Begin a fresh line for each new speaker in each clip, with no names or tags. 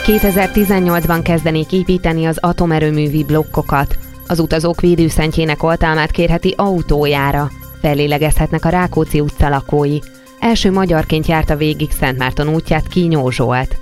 2018-ban kezdenék építeni az atomerőművi blokkokat. Az utazók védőszentjének oltalmát kérheti autójára. Fellélegezhetnek a Rákóczi utca lakói. Első magyarként járta végig Szentmárton útját Kínyó Zsolt.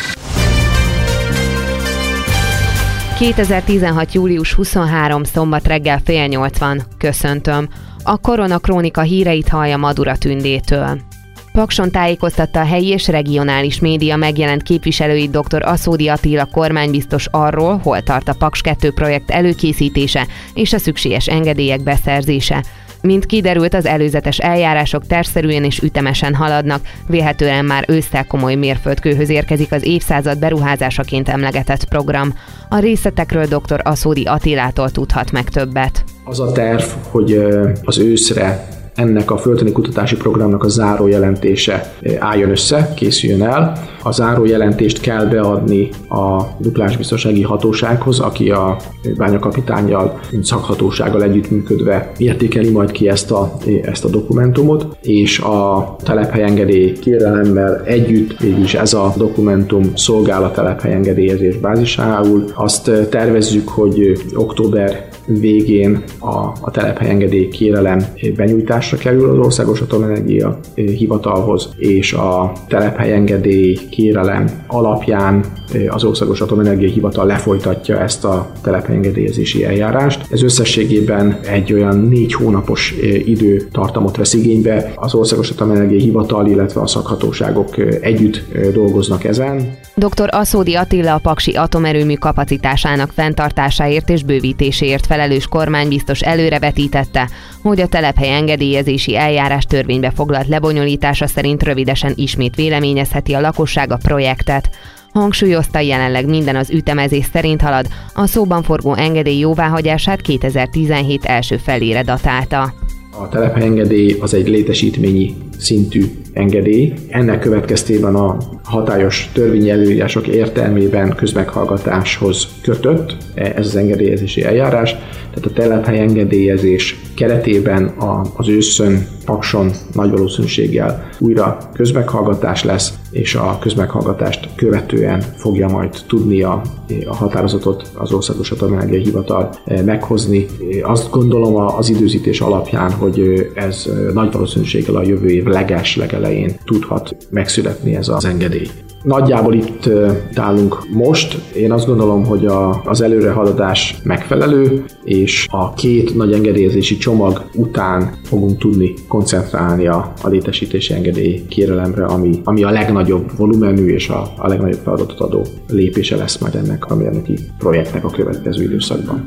2016. július 23. szombat reggel 7:30. Köszöntöm. A Koronakrónika híreit hallja Madura Tündétől. Pakson tájékoztatta a helyi és regionális média megjelent képviselőit dr. Aszódi Attila kormánybiztos arról, hol tart a Paks 2 projekt előkészítése és a szükséges engedélyek beszerzése. Mint kiderült, az előzetes eljárások tervszerűen és ütemesen haladnak, vélhetően már ősszel komoly mérföldkőhöz érkezik az évszázad beruházásaként emlegetett program. A részletekről dr. Aszódi Attilától tudhat meg többet.
Az a terv, hogy az őszre ennek a földtani kutatási programnak a zárójelentése álljon össze, készüljön el. A zárójelentést kell beadni a nukleáris biztonsági hatósághoz, aki a bányakapitánnyal, mint szakhatósággal együttműködve értékeli majd ki ezt a dokumentumot, és a telephelyengedély kérelemmel együtt végülis ez a dokumentum szolgál a telephelyengedélyezés bázisául. Azt tervezzük, hogy október végén a telephelyengedély kérelem benyújtásra kerül az Országos Atomenergia Hivatalhoz, és a telephelyengedély kérelem alapján az Országos Atomenergia Hivatal lefolytatja ezt a telephelyengedélyezési eljárást. Ez összességében egy olyan 4 hónapos időtartamot vesz igénybe. Az Országos Atomenergia Hivatal, illetve a szakhatóságok együtt dolgoznak ezen.
Dr. Aszódi Attila a paksi atomerőmű kapacitásának fenntartásáért és bővítéséért felelős kormánybiztos előrevetítette, hogy a telephely engedélyezési eljárás törvénybe foglalt lebonyolítása szerint rövidesen ismét véleményezheti a lakosság a projektet. Hangsúlyozta, jelenleg minden az ütemezés szerint halad, a szóban forgó engedély jóváhagyását 2017 első felére datálta.
A telephelyengedély az egy létesítményi szintű engedély. Ennek következtében a hatályos törvényi előírások értelmében közmeghallgatáshoz kötött ez az engedélyezési eljárás. Tehát a telephelyengedélyezés keretében az ősszön, Pakson nagy valószínűséggel újra közmeghallgatás lesz, és a közmeghallgatást követően fogja majd tudni a határozatot az Országos Atomenergia Hivatal meghozni. Azt gondolom az időzítés alapján, hogy ez nagy valószínűséggel a jövő év legelején tudhat megszületni ez az engedély. Nagyjából itt állunk most. Én azt gondolom, hogy az előrehaladás megfelelő, és a 2 nagy engedélyezési csomag után fogunk tudni koncentrálni a létesítési engedély kérelemre, ami a legnagyobb volumenű és a legnagyobb feladatot adó lépése lesz majd ennek a mérnöki projektnek a következő időszakban.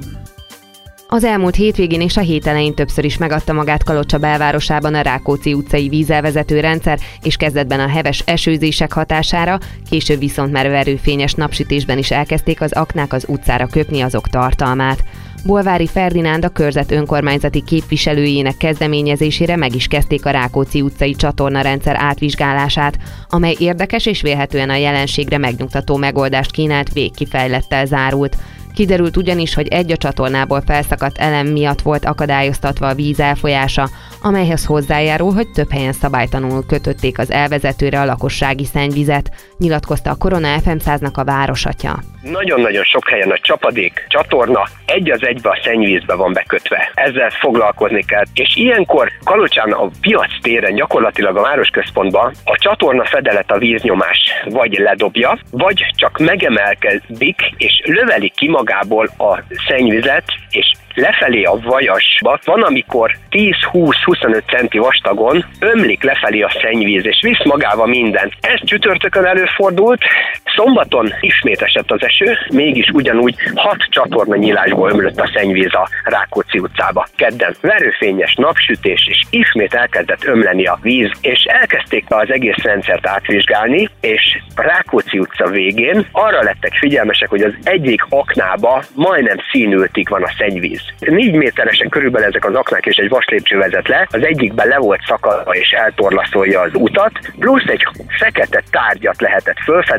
Az elmúlt hétvégén és a hét elején többször is megadta magát Kalocsa belvárosában a Rákóczi utcai vízelvezető rendszer, és kezdetben a heves esőzések hatására, később viszont már verőfényes napsütésben is elkezdték az aknák az utcára köpni azok tartalmát. Bolvári Ferdinánd, a körzet önkormányzati képviselőjének kezdeményezésére meg is kezdték a Rákóczi utcai csatornarendszer átvizsgálását, amely érdekes és vélhetően a jelenségre megnyugtató megoldást kínált, végkifejlettel zárult. Kiderült ugyanis, hogy egy a csatornából felszakadt elem miatt volt akadályoztatva a víz elfolyása, amelyhez hozzájárul, hogy több helyen szabálytalanul kötötték az elvezetőre a lakossági szennyvizet, nyilatkozta a Korona FM 100-nak a városatja.
Nagyon-nagyon sok helyen a csapadék, csatorna egy az egybe a szennyvízbe van bekötve. Ezzel foglalkozni kell. És ilyenkor Kalocsán a piac téren, gyakorlatilag a városközpontban a csatorna fedelet a víznyomás vagy ledobja, vagy csak megemelkedik és löveli ki magából a szennyvizet, és lefelé a vajasba van, amikor 10-20-25 centi vastagon ömlik lefelé a szennyvíz, és visz magával minden. Ez csütörtökön előfordult, szombaton ismét esett az eső, mégis ugyanúgy 6 csatorna nyílásból ömlött a szennyvíz a Rákóczi utcába. Kedden verőfényes napsütés, és ismét elkezdett ömleni a víz, és elkezdték az egész rendszert átvizsgálni, és a Rákóczi utca végén arra lettek figyelmesek, hogy az egyik aknába majdnem színültig van a szennyvíz. 4 méteresen körülbelül ezek az aknák, és egy vaslépcső vezet le, az egyikben le volt szakadva és eltorlaszolja az utat, plusz egy fekete tárgyat lehetett felfedezni a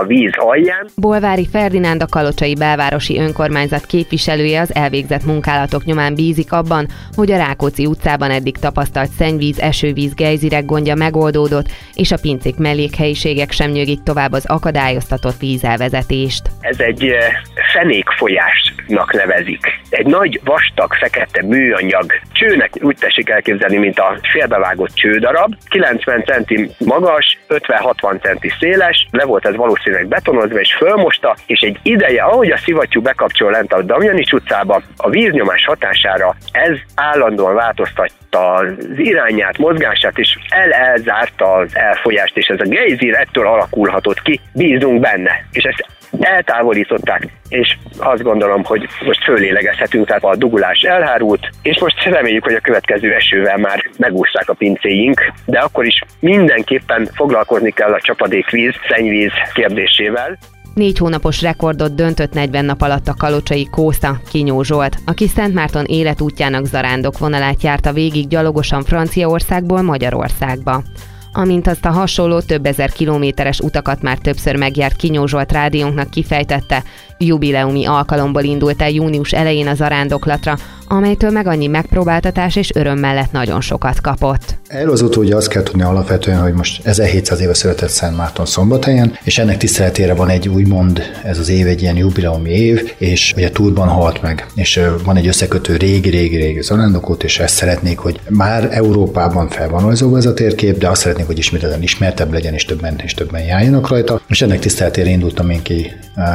víz alján.
Bolvári Ferdinánd, a Kalocsai belvárosi önkormányzat képviselője az elvégzett munkálatok nyomán bízik abban, hogy a Rákóczi utcában eddig tapasztalt szennyvíz, esővíz, gejzirek gondja megoldódott, és a pincék mellékhelyiségek sem nyögik tovább az akadályoztatott vízelvezetést.
Ez egy fenékfolyásnak nevezik. Egy nagy, vastag, fekete műanyag csőnek úgy tessék elképzelni, mint a félbevágott csődarab, 90 centi magas, 50-60 centi széles, le volt ez valószínűleg betonozva, és fölmosta, és egy ideje, ahogy a szivattyú bekapcsol lent a Damjanics utcába, a víznyomás hatására ez állandóan változtatta az irányát, mozgását, és elzárta az elfolyást, és ez a gejzír ettől alakulhatott ki, bízunk benne. És ezt eltávolították, és azt gondolom, hogy most fölélegezhetünk, tehát a dugulás elhárult, és most reméljük, hogy a következő esővel már megúszszák a pincéink, de akkor is mindenképpen foglalkozni kell a csapadékvíz, szennyvíz kérdésével.
4 hónapos rekordot döntött 40 nap alatt a kalocsai Kósza, Kinyó Zsolt, aki Szentmárton életútjának zarándok vonalát járta végig gyalogosan Franciaországból Magyarországba. Amint azt a hasonló több ezer kilométeres utakat már többször megjárt Kinyó Zsolt rádiónknak kifejtette, jubileumi alkalomból indult el június elején a zarándoklatra, amelytől meg annyi megpróbáltatás és öröm mellett nagyon sokat kapott.
Erről az ugye azt kell tudni alapvetően, hogy most 1700 éve született Szentmárton Szombathelyen, és ennek tiszteletére van egy úgymond, ez az év egy ilyen jubileumi év, és ugye Túrban halt meg, és van egy összekötő régi zarándokút, és ezt szeretnék, hogy már Európában fel van rajzolva ez a térkép, de azt szeretnék, hogy ismételten ismertebb legyen, és többen járjanak rajta, és ennek tiszteletére indultam én ki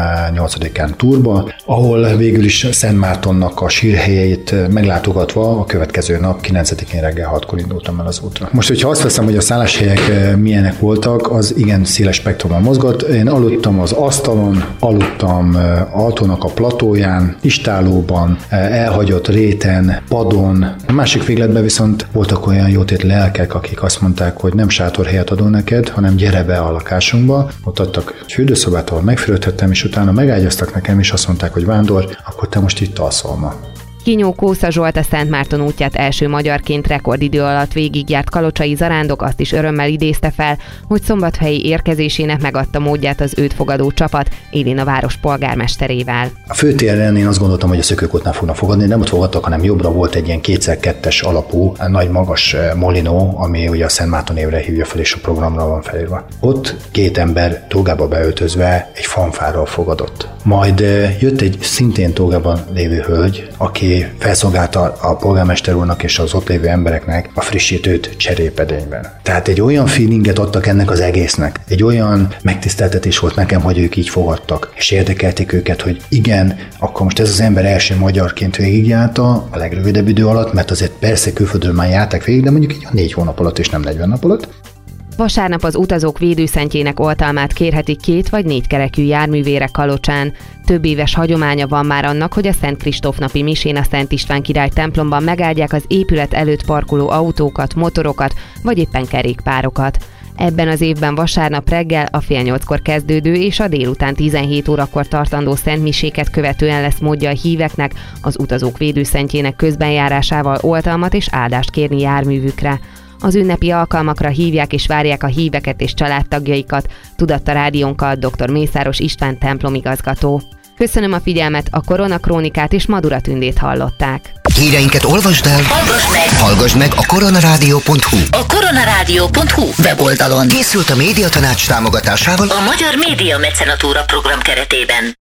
8-án Túrba, ahol végül is Szentmártonnak a sírhelyét meglátogatva a következő nap 9-én reggel 6-kor indultam el az útra. Most, hogyha azt veszem, hogy a szálláshelyek milyenek voltak, az igen széles spektrumon mozgott. Én aludtam az asztalon, aludtam Altónak a platóján, istálóban, elhagyott réten, padon. A másik végletben viszont voltak olyan jótét lelkek, akik azt mondták, hogy nem sátorhelyet adunk neked, hanem gyere be a lakásunkba. Ott adtak egy fürdőszobát, ahol megfürödhettem, és utána megágyaztak nekem, és azt mondták, hogy Vándor, akkor te most itt alszol ma.
Kinyó Kósza Zsolt, a Szentmárton útját első magyarként rekordidő alatt végigjárt kalocsai zarándok azt is örömmel idézte fel, hogy szombathelyi érkezésének megadta módját az őt fogadó csapat, élén a város polgármesterével.
A főtéren én azt gondoltam, hogy a Szökőkútnál fognak fogadni, nem ott fogadtak, hanem jobbra volt egy ilyen 2x2-es alapú, nagy magas molinó, ami ugye a Szentmárton évre hívja fel, és a programra van felírva. Ott 2 ember tógába beöltözve egy fanfárral fogadott. Majd jött egy szintén tógában lévő hölgy, aki felszolgálta a polgármester úrnak és az ott lévő embereknek a frissítőt cserépedényben. Tehát egy olyan feelinget adtak ennek az egésznek, egy olyan megtiszteltetés volt nekem, hogy ők így fogadtak, és érdekelték őket, hogy igen, akkor most ez az ember első magyarként végigjárta a legrövidebb idő alatt, mert azért persze külföldről már járták végig, de mondjuk egy 4 hónap alatt és nem 40 nap alatt.
Vasárnap az utazók védőszentjének oltalmát kérhetik 2 vagy 4 kerekű járművére Kalocsán. Több éves hagyománya van már annak, hogy a Szent Kristóf napi misén a Szent István király templomban megáldják az épület előtt parkoló autókat, motorokat vagy éppen kerékpárokat. Ebben az évben vasárnap reggel a fél 8-kor kezdődő és a délután 17 órakor tartandó szentmiséket követően lesz módja a híveknek az utazók védőszentjének közbenjárásával oltalmat és áldást kérni járművükre. Az ünnepi alkalmakra hívják és várják a híveket és családtagjaikat, tudatta rádiónkkal dr. Mészáros István templomigazgató. Köszönöm a figyelmet, a Koronakrónikát és Madura Tündét hallották.
Híreinket olvasd el, hallgass meg a koronarádió.hu.
A koronarádió.hu weboldalon.
Készült a Médiatanács támogatásával
a Magyar Média Mecenatúra program keretében.